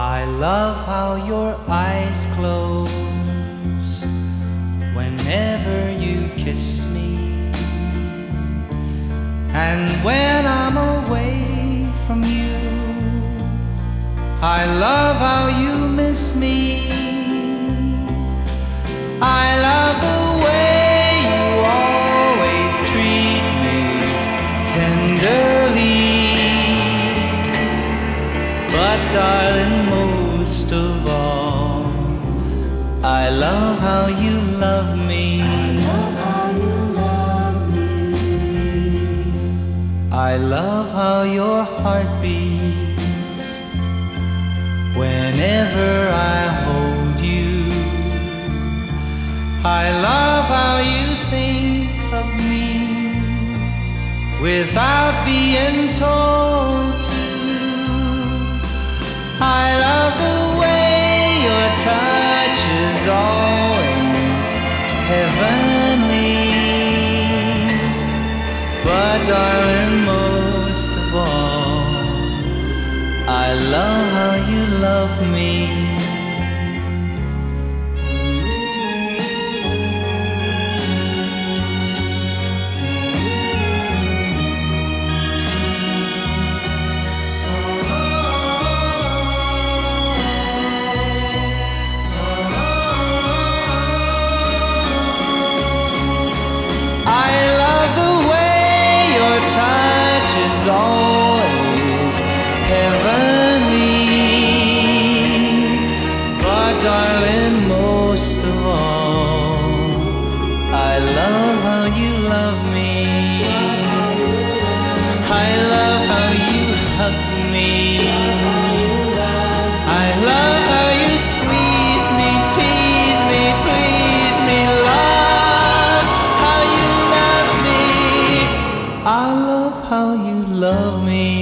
I love how your eyes close whenever you kiss me, and when I'm away from you, I love how you miss me. I love the way you always treat me tenderly, but darling, most of all, I love how you love me. I love how your heart beats whenever I hold you. I love how you think of me without being told to. I love the way your touch is always heavenly, but darling, most of all, I love how you love me. I love the way your touch is always heavenly, but darling, most of all, I love how you love me. I love how you hug me. I love how you squeeze me, tease me, please me, love how you love me. I love how you love me.